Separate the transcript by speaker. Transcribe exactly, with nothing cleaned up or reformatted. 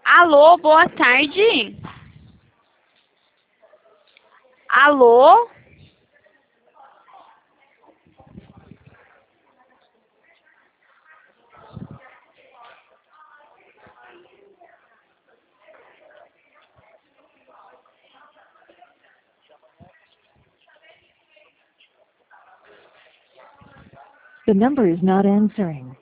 Speaker 1: Alô, boa tarde. Alô?
Speaker 2: The number is not answering.